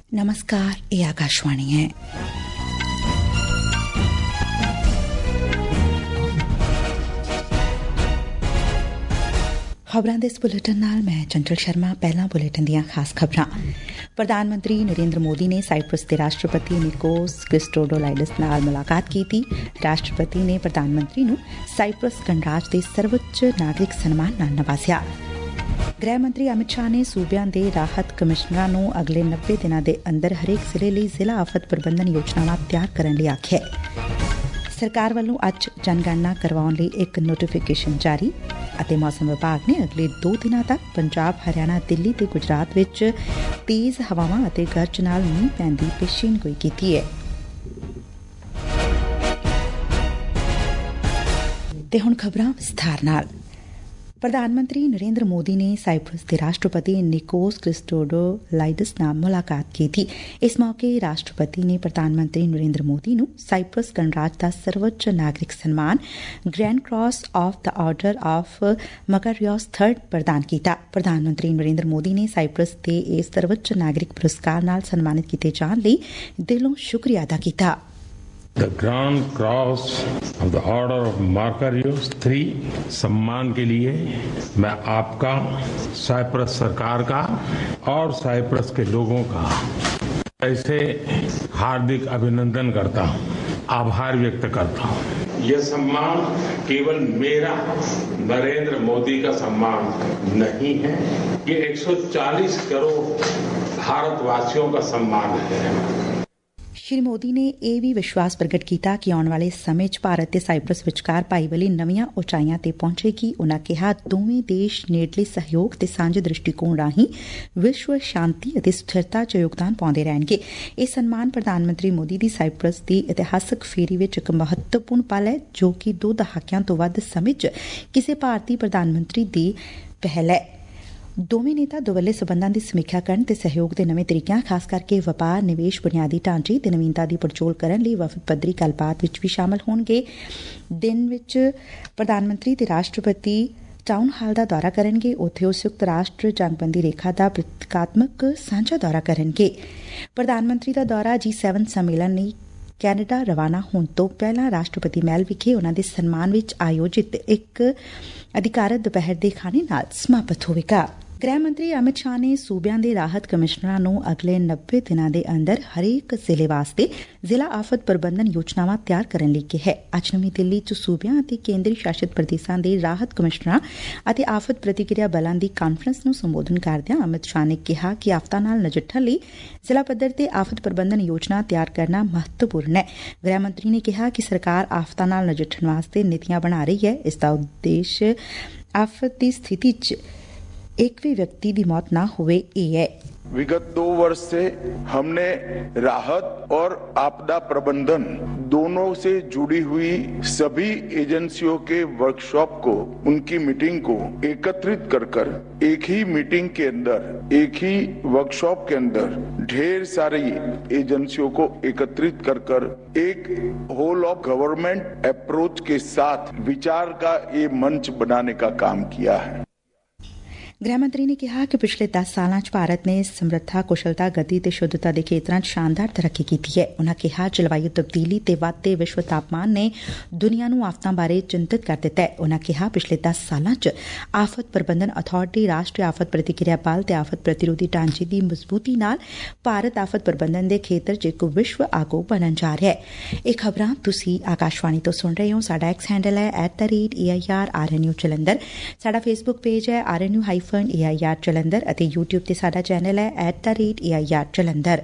नमस्कार, ये आकाशवाणी है। खबरां दे इस बुलेटिन नाल मैं चंचल शर्मा। पहला बुलेटिन दियां खास खबरां। प्रधानमंत्री नरेंद्र मोदी ने साइप्रस के राष्ट्रपति निकोस क्रिस्टोडोलाइडिस नाल मुलाकात की। राष्ट्रपति ने प्रधानमंत्री नूं साइप्रस गणराज के सर्वोच्च नागरिक सम्मान नाल नवाजिया। गृह मंत्री अमित शाह ने सूबियां दे राहत कमिश्नरां नूं अगले 90 दिनां दे अंदर हरेक जिले लई जिला आफत प्रबंधन योजनावां तैयार करन लई आखिआ। सरकार ਵੱਲੋਂ ਅੱਜ जनगणना करवाउण लई एक नोटिफिकेशन जारी। ਅਤੇ मौसम विभाग ने अगले 2 दिनां तक पंजाब, हरियाणा, दिल्ली ते गुजरात विच तेज हवावां ਅਤੇ गरज नाल मींह पैण दी पेशीनगोई कीती है। ते हुण खबरां विस्तार नाल। प्रधानमंत्री नरेंद्र मोदी ने साइप्रस के राष्ट्रपति निकोस क्रिस्टोडोलाइडिस नाल मुलाकात की। इस मौके राष्ट्रपति ने प्रधानमंत्री नरेंद्र मोदी नूं साइप्रस गणराज का सर्वोच्च नागरिक सम्मान grand cross of the order of Makarios III प्रदान किया। प्रधानमंत्री नरेंद्र मोदी ने साइप्रस के इस सर्वोच्च नागरिक पुरस्कार नाल सन्मानित किए जाण लई दिलों शुक्रिया अदा किया। The Grand Cross of the Order of Makarios III सम्मान के लिए मैं आपका, साइप्रस सरकार का और साइप्रस के लोगों का ऐसे हार्दिक अभिनंदन करता हूँ, आभार व्यक्त करता हूँ। यह सम्मान केवल मेरा, नरेंद्र मोदी का सम्मान नहीं है, ये 140 करोड़ भारतवासियों का सम्मान है। श्री मोदी ने यह भी विश्वास प्रगट किया कि आने वाले समय च भारत ते साइप्रस विचकार भाईवाली नवीं उचाइयां ते पहुंचेगी। उन्होंने कहा दोवें देश नेड़ले सहयोग ते सांझे दृष्टिकोण राहीं विश्व शांति ਅਤੇ स्थिरता च योगदान पाउंदे रहणगे। यह सम्मान प्रधानमंत्री मोदी दी साइप्रस दी इतिहासक फेरी विच एक महत्वपूर्ण पल है, जो कि 2 दहाकिਆਂ ਤੋਂ ਵੱਧ ਸਮੇਂ च ਕਿਸੇ ਭਾਰਤੀ ਪ੍ਰਧਾਨਮੰਤਰੀ ਦੀ ਪਹਿਲ ਹੈ। ਦੋਵੇਂ ਨੇਤਾ ਦੁਵੱਲੇ ਸਬੰਧਾਂ ਦੀ ਸਮੀਖਿਆ ਕਰਨ ਤੇ ਸਹਿਯੋਗ ਦੇ ਨਵੇਂ ਤਰੀਕਿਆਂ, ਖਾਸ ਕਰਕੇ ਵਪਾਰ, ਨਿਵੇਸ਼, ਬੁਨਿਆਦੀ ਢਾਂਚੇ ਤੇ ਨਵੀਨਤਾ ਦੀ ਪੜਚੋਲ ਕਰਨ ਲਈ ਵਫਦ ਪੱਧਰੀ ਗੱਲਬਾਤ ਵਿੱਚ ਵੀ ਸ਼ਾਮਲ ਹੋਣਗੇ। ਦਿਨ ਵਿੱਚ ਪ੍ਰਧਾਨ ਮੰਤਰੀ ਤੇ ਰਾਸ਼ਟਰਪਤੀ ਟਾਊਨ ਹਾਲ ਦਾ ਦੌਰਾ ਕਰਨਗੇ। ਉੱਥੇ ਉਹ ਸੰਯੁਕਤ ਰਾਸ਼ਟਰ ਜੰਗਬੰਦੀ ਰੇਖਾ ਦਾ ਪ੍ਰਤੀਕਾਤਮਕ ਸਾਂਝਾ ਦੌਰਾ ਕਰਨਗੇ। ਪ੍ਰਧਾਨ ਮੰਤਰੀ ਦਾ ਦੌਰਾ G7 ਸੰਮੇਲਨ ਲਈ ਕੈਨੇਡਾ ਰਵਾਨਾ ਹੋਣ ਤੋਂ ਪਹਿਲਾਂ ਰਾਸ਼ਟਰਪਤੀ ਮਹਿਲ ਵਿਖੇ ਉਨ੍ਹਾਂ ਦੇ ਸਨਮਾਨ ਵਿੱਚ ਆਯੋਜਿਤ ਇੱਕ ਅਧਿਕਾਰਤ ਦੁਪਹਿਰ ਦੇ ਖਾਣੇ ਨਾਲ ਸਮਾਪਤ ਹੋਵੇਗਾ। गृह मंत्री अमित शाह ने सूबियां दे राहत कमिश्नरां नूं अगले 90 दिनां दे अंदर हरेक जिले वास्ते जिला आफत प्रबंधन योजनावां तैयार करन लई किहा। अज नवीं दिल्ली च सूबियां ਅਤੇ ਕੇਂਦਰੀ ਸ਼ਾਸਿਤ ਪ੍ਰਦੇਸ਼ਾਂ ਦੇ ਰਾਹਤ ਕਮਿਸ਼ਨਰਾਂ ਅਤੇ ਆਫਤ ਪ੍ਰਤੀਕਿਰਿਆ ਬਲਾਂ ਦੀ ਕਾਨਫਰੰਸ ਨੂੰ ਸੰਬੋਧਨ ਕਰਦਿਆਂ ਅਮਿਤ ਸ਼ਾਹ ਨੇ ਕਿਹਾ ਕਿ ਆਫਤਾਂ ਨਾਲ ਨਜਿੱਠਣ ਲਈ ਜ਼ਿਲ੍ਹਾ ਪੱਧਰ ਤੇ ਆਫਤ ਪ੍ਰਬੰਧਨ ਯੋਜਨਾ ਤਿਆਰ ਕਰਨਾ ਮਹੱਤਵਪੂਰਨ ਹੈ। ਗ੍ਰਹਿ ਮੰਤਰੀ ਨੇ ਕਿਹਾ ਕਿ ਸਰਕਾਰ ਆਫਤਾਂ ਨਾਲ ਨਜਿੱਠਣ ਵਾਸਤੇ ਨੀਤੀਆਂ ਬਣਾ ਰਹੀ ਹੈ। ਇਸ ਦਾ ਉਦੇਸ਼ ਆਫਤ ਦੀ ਸਥਿਤੀ 'ਚ एक भी व्यक्ति की मौत ना होवे ये है। विगत 2 वर्ष से हमने राहत और आपदा प्रबंधन दोनों से जुड़ी हुई सभी एजेंसियों के वर्कशॉप को, उनकी मीटिंग को एकत्रित कर एक ही मीटिंग के अंदर, एक ही वर्कशॉप के अंदर ढेर सारी एजेंसियों को एकत्रित कर एक होल ऑफ गवर्नमेंट अप्रोच के साथ विचार का ये मंच बनाने का काम किया है। गृह मंत्री ने कहा कि पिछले 10 सालों च भारत ने समर्था, कुशलता, गति ते शुद्धता के खेत्रों च शानदार तरक्की की है। उन्होंने कहा जलवायु तब्दीली ते वधदे विश्व तापमान ने दुनिया नूं आफतां बारे चिंतित कर दिता है। उन्होंने कहा पिछले 10 सालों च आफत प्रबंधन अथॉरिटी, राष्ट्रीय आफत प्रतिक्रिया बल ते आफत प्रतिरोधी ढांचे की मजबूती नाल भारत आफत प्रबंधन के खेत्र च एक विश्व आगू बनन जा रहा है। ये खबरां तुसीं आकाशवाणी तो सुन रहे हो। साडा एक्स हैंडल है @AIR जलंधर। साडा फेसबुक पेज है RNU-AIR जलंधर ਅਤੇ YouTube ਤੇ ਸਾਡਾ ਚੈਨਲ ਹੈ @AIR ਜਲੰਧਰ।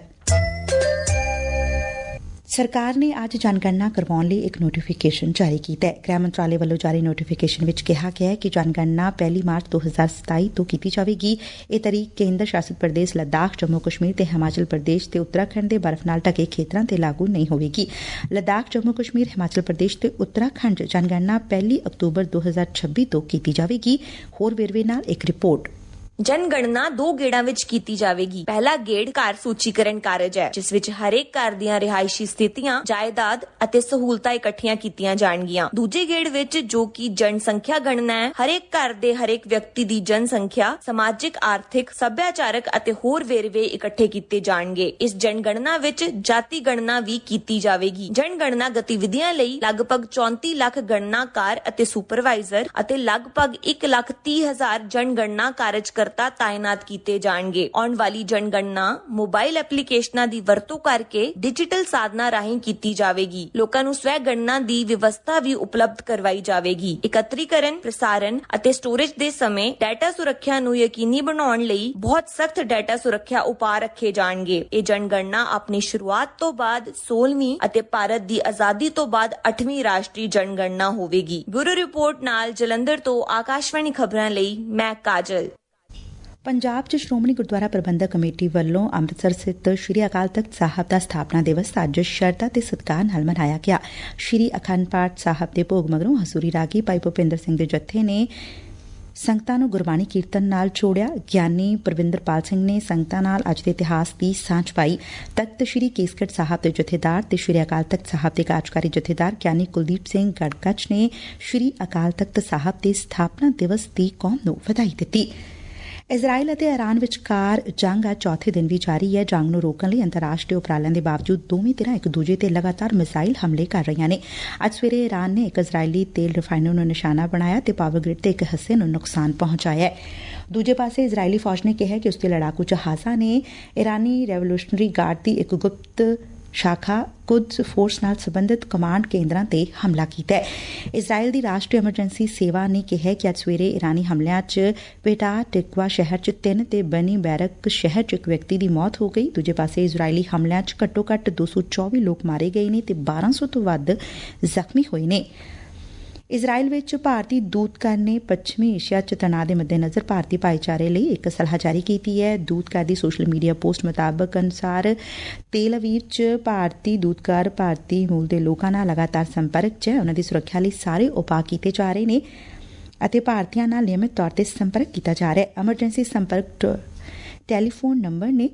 ਸਰਕਾਰ ਨੇ ਅੱਜ ਜਨਗਣਨਾ ਕਰਵਾਉਣ ਲਈ ਇੱਕ ਨੋਟੀਫਿਕੇਸ਼ਨ ਜਾਰੀ ਕੀਤਾ ਹੈ। ਗ੍ਰਹਿ ਮੰਤਰਾਲੇ ਵੱਲੋਂ ਜਾਰੀ ਨੋਟੀਫਿਕੇਸ਼ਨ ਵਿੱਚ ਕਿਹਾ ਗਿਆ ਹੈ ਕਿ ਜਨਗਣਨਾ 1 ਮਾਰਚ 2027 ਤੋਂ ਕੀਤੀ ਜਾਵੇਗੀ। ਇਹ ਤਰੀਕ ਕੇਂਦਰ ਸ਼ਾਸਿਤ ਪ੍ਰਦੇਸ਼ ਲੱਦਾਖ, ਜੰਮੂ ਕਸ਼ਮੀਰ ਤੇ ਹਿਮਾਚਲ ਪ੍ਰਦੇਸ਼ ਤੇ ਉੱਤਰਾਖੰਡ ਦੇ ਬਰਫ਼ ਨਾਲ ਢਕੇ ਖੇਤਰਾਂ ਤੇ ਲਾਗੂ ਨਹੀਂ ਹੋਵੇਗੀ। ਲੱਦਾਖ, ਜੰਮੂ ਕਸ਼ਮੀਰ, ਹਿਮਾਚਲ ਪ੍ਰਦੇਸ਼ ਤੇ ਉੱਤਰਾਖੰਡ ਜਨਗਣਨਾ 1 ਅਕਤੂਬਰ 2026 ਤੋਂ ਕੀਤੀ ਜਾਵੇਗੀ। ਹੋਰ ਵੇਰਵੇ ਨਾਲ ਇੱਕ ਰਿਪੋਰਟ ਜਨਗਣਨਾ 2 ਗੇੜਾਂ ਵਿੱਚ ਕੀਤੀ ਜਾਵੇਗੀ। ਪਹਿਲਾ ਗੇੜ ਘਰ ਸੂਚੀਕਰਨ ਕਾਰਜ ਹੈ, ਜਿਸ ਵਿੱਚ ਹਰੇਕ ਘਰ ਦੀਆਂ ਰਿਹਾਇਸ਼ੀ ਸਥਿਤੀਆਂ, ਜਾਇਦਾਦ ਅਤੇ ਸਹੂਲਤਾਂ ਇਕੱਠੀਆਂ ਕੀਤੀਆਂ ਜਾਣਗੀਆਂ। ਦੂਜੇ ਗੇੜ ਵਿੱਚ, ਜੋ ਕਿ ਜਨਸੰਖਿਆ ਗਣਨਾ ਹੈ, ਹਰੇਕ ਘਰ ਦੇ ਹਰੇਕ ਵਿਅਕਤੀ ਦੀ ਜਨਸੰਖਿਆ, ਸਮਾਜਿਕ, ਆਰਥਿਕ, ਸੱਭਿਆਚਾਰਕ ਅਤੇ ਹੋਰ ਵੇਰਵੇ ਇਕੱਠੇ ਕੀਤੇ ਜਾਣਗੇ। ਇਸ ਜਨਗਣਨਾ ਵਿੱਚ ਜਾਤੀ ਗਣਨਾ ਵੀ ਕੀਤੀ ਜਾਵੇਗੀ। ਜਨਗਣਨਾ ਗਤੀਵਿਧੀਆਂ ਲਈ ਲਗਭਗ 34 ਲੱਖ ਗਣਨਾਕਾਰ ਅਤੇ ਸੁਪਰਵਾਈਜ਼ਰ ਅਤੇ ਲਗਭਗ 1,30,000 ਜਨਗਣਨਾ ਕਾਰਜਕਰਤਾ ਤਾਇਨਾਤ ਕੀਤੇ ਜਾਣਗੇ। ਆਉਣ ਵਾਲੀ ਜਨਗਣਨਾ ਮੋਬਾਈਲ ਐਪਲੀਕੇਸ਼ਨਾਂ ਦੀ ਵਰਤੋਂ ਕਰਕੇ ਡਿਜੀਟਲ ਸਾਧਨਾਂ ਰਾਹੀਂ ਕੀਤੀ ਜਾਵੇਗੀ। ਲੋਕਾਂ ਨੂੰ ਸਵੈ ਗਣਨਾ ਦੀ ਵਿਵਸਥਾ ਵੀ ਉਪਲਬਧ ਕਰਵਾਈ ਜਾਵੇਗੀ। ਇਕੱਤਰੀਕਰਨ, ਪ੍ਰਸਾਰਣ ਅਤੇ ਸਟੋਰੇਜ ਦੇ ਸਮੇਂ ਡਾਟਾ ਸੁਰੱਖਿਆ ਨੂੰ ਯਕੀਨੀ ਬਣਾਉਣ ਲਈ ਬਹੁਤ ਸਖਤ ਡਾਟਾ ਸੁਰੱਖਿਆ ਉਪਾਅ ਰੱਖੇ ਜਾਣਗੇ। ਇਹ ਜਨਗਣਨਾ ਆਪਣੀ ਸ਼ੁਰੂਆਤ ਤੋਂ ਬਾਅਦ 16ਵੀਂ ਅਤੇ ਭਾਰਤ ਦੀ ਆਜ਼ਾਦੀ ਤੋਂ ਬਾਅਦ 8ਵੀਂ ਰਾਸ਼ਟਰੀ ਜਨਗਣਨਾ ਹੋਵੇਗੀ। ਬਿਊਰੋ ਰਿਪੋਰਟ ਨਾਲ ਜਲੰਧਰ ਤੋਂ ਆਕਾਸ਼ਵਾਣੀ ਖਬਰਾਂ ਲਈ ਮੈਂ ਕਾਜਲ। ਪੰਜਾਬ 'ਚ ਸ਼੍ਰੋਮਣੀ ਗੁਰਦੁਆਰਾ ਪ੍ਰਬੰਧਕ ਕਮੇਟੀ ਵੱਲੋਂ ਅੰਮ੍ਰਿਤਸਰ ਸਥਿਤ ਸ਼੍ਰੀ ਅਕਾਲ ਤਖ਼ਤ ਸਾਹਿਬ ਦਾ ਸਥਾਪਨਾ ਦਿਵਸ ਅੱਜ ਸ਼ਰਧਾ ਤੇ ਸਤਿਕਾਰ ਨਾਲ ਮਨਾਇਆ ਗਿਆ। ਸ਼੍ਰੀ ਅਖੰਡ ਪਾਠ ਸਾਹਿਬ ਦੇ ਭੋਗ ਮਗਰੋਂ ਹਜ਼ੂਰੀ ਰਾਗੀ ਭਾਈ ਭੁਪਿੰਦਰ ਸਿੰਘ ਦੇ ਜੱਥੇ ਨੇ ਸੰਗਤਾਂ ਨੂੰ ਗੁਰਬਾਣੀ ਕੀਰਤਨ ਨਾਲ ਜੋੜਿਆ। ਗਿਆਨੀ ਪਰਵਿੰਦਰਪਾਲ ਸਿੰਘ ਨੇ ਸੰਗਤਾਂ ਨਾਲ ਅੱਜ ਦੇ ਇਤਿਹਾਸ ਦੀ ਸਾਂਝ ਪਾਈ। ਤਖ਼ਤ ਸ਼੍ਰੀ ਕੇਸਗੜ੍ਹ ਸਾਹਿਬ ਦੇ ਜਥੇਦਾਰ ਤੇ ਸ਼੍ਰੀ ਅਕਾਲ ਤਖ਼ਤ ਸਾਹਿਬ ਦੇ ਕਾਰਜਕਾਰੀ ਜਥੇਦਾਰ ਗਿਆਨੀ ਕੁਲਦੀਪ ਸਿੰਘ ਗੜਕੱਚ ਨੇ ਸ਼੍ਰੀ ਅਕਾਲ ਤਖ਼ਤ ਸਾਹਿਬ ਦੇ ਸਥਾਪਨਾ ਦਿਵਸ ਦੀ ਕੌਮ ਨੂੰ ਵਧਾਈ ਦਿੱਤੀ। ਇਜ਼ਰਾਈਲ ਅਤੇ ਇਰਾਨ ਵਿਚਕਾਰ ਜੰਗ ਅੱਜ ਚੌਥੇ ਦਿਨ ਵੀ ਜਾਰੀ ਹੈ। ਜੰਗ ਨੂੰ ਰੋਕਣ ਲਈ ਅੰਤਰਰਾਸ਼ਟਰੀ ਉਪਰਾਲਿਆਂ ਦੇ ਬਾਵਜੂਦ ਦੋਵੇਂ ਧਿਰਾਂ ਇੱਕ ਦੂਜੇ ਤੇ ਲਗਾਤਾਰ ਮਿਜ਼ਾਈਲ ਹਮਲੇ ਕਰ ਰਹੀਆਂ ਨੇ। ਅੱਜ ਸਵੇਰੇ ਇਰਾਨ ਨੇ ਇੱਕ ਇਜ਼ਰਾਈਲੀ ਤੇਲ ਰਿਫਾਈਨਰੀ ਨੂੰ ਨਿਸ਼ਾਨਾ ਬਣਾਇਆ ਤੇ ਪਾਵਰ ਗ੍ਰਿਡ ਦੇ ਇੱਕ ਹਿੱਸੇ ਨੂੰ ਨੁਕਸਾਨ ਪਹੁੰਚਾਇਆ। ਦੂਜੇ ਪਾਸੇ ਇਜ਼ਰਾਈਲੀ ਫੌਜ ਨੇ ਕਿਹਾ ਕਿ ਉਸ ਦੇ ਲੜਾਕੂ ਜਹਾਜ਼ਾਂ ਨੇ ਇਰਾਨੀ ਰੈਵੋਲੂਸ਼ਨਰੀ ਗਾਰਡ ਦੀ ਇੱਕ ਗੁਪਤ ਸ਼ਾਖਾ ਕੁਦਸ ਫੋਰਸ ਨਾਲ ਸੰਬੰਧਿਤ ਕਮਾਂਡ ਕੇਂਦਰਾਂ ਤੇ ਹਮਲਾ ਕੀਤਾ ਹੈ। ਇਜ਼ਰਾਈਲ ਦੀ ਰਾਸ਼ਟਰੀ ਐਮਰਜੈਂਸੀ ਸੇਵਾ ਨੇ ਕਿਹਾ ਕਿ ਅੱਜ ਸਵੇਰੇ ਇਰਾਨੀ ਹਮਲਿਆਂ 'ਚ ਪੇਟਾ ਟਿਕਵਾ ਸ਼ਹਿਰ 'ਚ 3 ਤੇ ਬਨੀ ਬੈਰਕ ਸ਼ਹਿਰ 'ਚ ਇੱਕ ਵਿਅਕਤੀ ਦੀ ਮੌਤ ਹੋ ਗਈ। ਦੂਜੇ ਪਾਸੇ ਇਜ਼ਰਾਈਲੀ ਹਮਲਿਆਂ 'ਚ ਘੱਟੋ ਘੱਟ 224 ਲੋਕ ਮਾਰੇ ਗਏ ਨੇ ਤੇ 1200 ਤੋਂ ਵੱਧ ਜ਼ਖਮੀ ਹੋਏ ਨੇ। ਇਜ਼ਰਾਈਲ ਵਿੱਚ ਭਾਰਤੀ ਦੂਤਘਰ ਨੇ ਪੱਛਮੀ ਏਸ਼ੀਆ 'ਚ ਤਣਾਅ ਦੇ ਮੱਦੇਨਜ਼ਰ ਭਾਰਤੀ ਭਾਈਚਾਰੇ ਲਈ ਇੱਕ ਸਲਾਹ ਜਾਰੀ ਕੀਤੀ ਹੈ। ਦੂਤਘਰ ਦੀ ਸੋਸ਼ਲ ਮੀਡੀਆ ਪੋਸਟ ਮੁਤਾਬਕ ਅਨੁਸਾਰ ਤੇਲ ਅਵੀਵ 'ਚ ਭਾਰਤੀ ਦੂਤਘਰ ਭਾਰਤੀ ਮੂਲ ਦੇ ਲੋਕਾਂ ਨਾਲ ਲਗਾਤਾਰ ਸੰਪਰਕ 'ਚ ਹੈ। ਉਹਨਾਂ ਦੀ ਸੁਰੱਖਿਆ ਲਈ ਸਾਰੇ ਉਪਾਅ ਕੀਤੇ ਜਾ ਰਹੇ ਨੇ ਅਤੇ ਭਾਰਤੀਆਂ ਨਾਲ ਨਿਯਮਿਤ ਤੌਰ ਤੇ ਸੰਪਰਕ ਕੀਤਾ ਜਾ ਰਿਹਾ ਹੈ। ਐਮਰਜੈਂਸੀ ਸੰਪਰਕ ਟੈਲੀਫੋਨ ਨੰਬਰ ਨੇ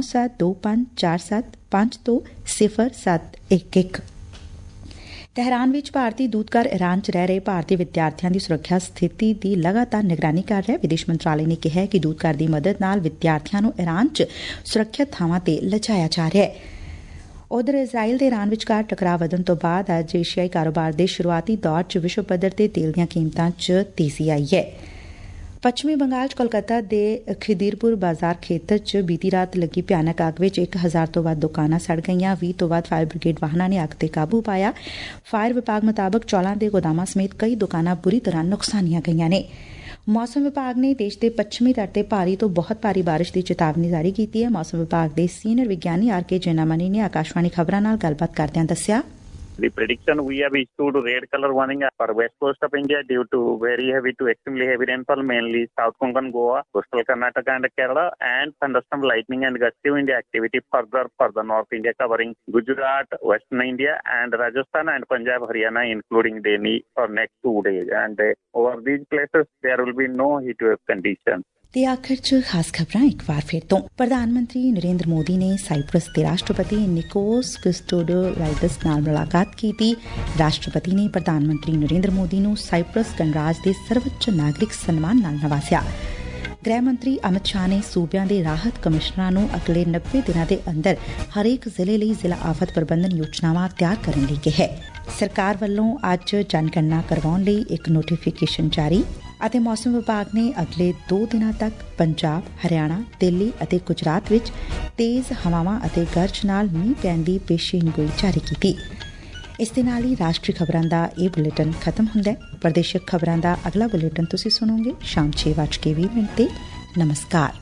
972547500711। ਤਹਿਰਾਨ ਵਿੱਚ ਭਾਰਤੀ ਦੂਤਘਰ ਇਰਾਨ 'ਚ ਰਹਿ ਰਹੇ ਭਾਰਤੀ ਵਿਦਿਆਰਥੀਆਂ ਦੀ ਸੁਰੱਖਿਆ ਸਥਿਤੀ ਦੀ ਲਗਾਤਾਰ ਨਿਗਰਾਨੀ ਕਰ ਰਿਹਾ। ਵਿਦੇਸ਼ ਮੰਤਰਾਲੇ ਨੇ ਕਿਹਾ ਕਿ ਦੂਤਘਰ ਦੀ ਮਦਦ ਨਾਲ ਵਿਦਿਆਰਥੀਆਂ ਨੂੰ ਇਰਾਨ 'ਚ ਸੁਰੱਖਿਅਤ ਥਾਵਾਂ ਤੇ ਲਿਜਾਇਆ ਜਾ ਰਿਹਾ ਹੈ। ਉਧਰ ਇਜ਼ਰਾਈਲ ਤੇ ਇਰਾਨ ਵਿਚਕਾਰ ਟਕਰਾਅ ਵਧਣ ਤੋਂ ਬਾਅਦ ਅੱਜ ਏਸ਼ੀਆਈ ਕਾਰੋਬਾਰ ਦੇ ਸ਼ੁਰੂਆਤੀ ਦੌਰ 'ਚ ਵਿਸ਼ਵ ਪੱਧਰ ਤੇ ਤੇਲ ਦੀਆਂ ਕੀਮਤਾਂ 'ਚ ਤੇਜ਼ੀ ਆਈ ਹੈ। ਪੱਛਮੀ ਬੰਗਾਲ 'ਚ ਕੋਲਕਾਤਾ ਦੇ ਖਿਦੀਰਪੁਰ ਬਾਜ਼ਾਰ ਖੇਤਰ 'ਚ ਬੀਤੀ ਰਾਤ ਲੱਗੀ ਭਿਆਨਕ ਅੱਗ ਵਿੱਚ 1000 ਤੋਂ ਵੱਧ ਦੁਕਾਨਾਂ ਸੜ ਗਈਆਂ। 20 ਤੋਂ ਵੱਧ ਫਾਇਰ ਬ੍ਰਿਗੇਡ ਵਾਹਨਾਂ ਨੇ ਅੱਗ ਤੇ ਕਾਬੂ ਪਾਇਆ। ਫਾਇਰ ਵਿਭਾਗ ਮੁਤਾਬਕ ਚੌਲਾਂ ਦੇ ਗੋਦਾਮਾਂ ਸਮੇਤ ਕਈ ਦੁਕਾਨਾਂ ਬੁਰੀ ਤਰ੍ਹਾਂ ਨੁਕਸਾਨੀਆਂ ਗਈਆਂ ਨੇ। ਮੌਸਮ ਵਿਭਾਗ ਨੇ ਦੇਸ਼ ਦੇ ਪੱਛਮੀ ਤੱਟ ਤੇ ਭਾਰੀ ਤੋਂ ਬਹੁਤ ਭਾਰੀ ਬਾਰਿਸ਼ ਦੀ ਚੇਤਾਵਨੀ ਜਾਰੀ ਕੀਤੀ ਹੈ। ਮੌਸਮ ਵਿਭਾਗ ਦੇ ਸੀਨੀਅਰ ਵਿਗਿਆਨੀ ਆਰ.ਕੇ. ਜੈਨਾਮਨੀ ਨੇ ਆਕਾਸ਼ਵਾਣੀ ਖਬਰਾਂ ਨਾਲ ਗੱਲਬਾਤ ਕਰਦਿਆਂ ਦੱਸਿਆ, The prediction we have issued red color warning for west coast of India due to very heavy to extremely heavy rainfall, mainly South Konkan, Goa, coastal Karnataka and Kerala, and thunderstorm, lightning and gusty wind activity further North India covering Gujarat, Western India and Rajasthan and Punjab, Haryana including Delhi for next 2 days. And over these places there will be no heat wave conditions. ਤੇ ਆਖਰ 'ਚ ਖਾਸ ਖਬਰਾਂ ਇੱਕ ਵਾਰ ਫਿਰ ਤੋਂ। ਪ੍ਰਧਾਨ ਮੰਤਰੀ ਨਰਿੰਦਰ ਮੋਦੀ ਨੇ ਸਾਈਪ੍ਰਸ ਦੇ ਰਾਸ਼ਟਰਪਤੀ ਨਿਕੋਸ ਕ੍ਰਿਸਟੋਡੋਲਾਈਡਸ ਨਾਲ ਮੁਲਾਕਾਤ ਕੀਤੀ। ਰਾਸ਼ਟਰਪਤੀ ਨੇ ਪ੍ਰਧਾਨ ਮੰਤਰੀ ਨਰਿੰਦਰ ਮੋਦੀ ਨੂੰ ਸਾਈਪ੍ਰਸ ਗਣਰਾਜ ਦੇ ਸਰਵਉੱਚ ਨਾਗਰਿਕ ਸਨਮਾਨ ਨਾਲ ਨਵਾਜ਼ਿਆ। ਗ੍ਰਹਿ ਮੰਤਰੀ ਅਮਿਤ ਸ਼ਾਹ ਨੇ ਸੂਬਿਆਂ ਦੇ ਰਾਹਤ ਕਮਿਸ਼ਨਰਾਂ ਨੂੰ ਅਗਲੇ 90 ਦਿਨਾਂ ਦੇ ਅੰਦਰ ਹਰੇਕ ਜ਼ਿਲ੍ਹੇ ਲਈ ਜ਼ਿਲ੍ਹਾ ਆਫਤ ਪ੍ਰਬੰਧਨ ਯੋਜਨਾਵਾਂ ਤਿਆਰ ਕਰਨ ਲਈ ਕਿਹਾ। ਸਰਕਾਰ ਵੱਲੋਂ ਅੱਜ ਜਨਗਣਨਾ ਕਰਵਾਉਣ ਲਈ ਇੱਕ ਨੋਟੀਫਿਕੇਸ਼ਨ ਜਾਰੀ ਅਤੇ ਮੌਸਮ ਵਿਭਾਗ ਨੇ ਅਗਲੇ 2 ਦਿਨਾਂ ਤੱਕ ਪੰਜਾਬ, ਹਰਿਆਣਾ, ਦਿੱਲੀ ਅਤੇ ਗੁਜਰਾਤ ਵਿੱਚ ਤੇਜ਼ ਹਵਾਵਾਂ ਅਤੇ ਗਰਜ ਨਾਲ ਮੀਂਹ ਪੈਣ ਦੀ ਪੇਸ਼ੀਨਗੋਈ ਜਾਰੀ ਕੀਤੀ। ਇਸ ਦੇ ਨਾਲ ਹੀ ਰਾਸ਼ਟਰੀ ਖਬਰਾਂ ਦਾ ਇਹ ਬੁਲੇਟਿਨ ਖਤਮ ਹੁੰਦਾ ਹੈ। ਪ੍ਰਦੇਸ਼ਕ ਖਬਰਾਂ ਦਾ ਅਗਲਾ ਬੁਲੇਟਿਨ ਤੁਸੀਂ ਸੁਣੋਗੇ ਸ਼ਾਮ 6:20 ਤੇ। ਨਮਸਕਾਰ।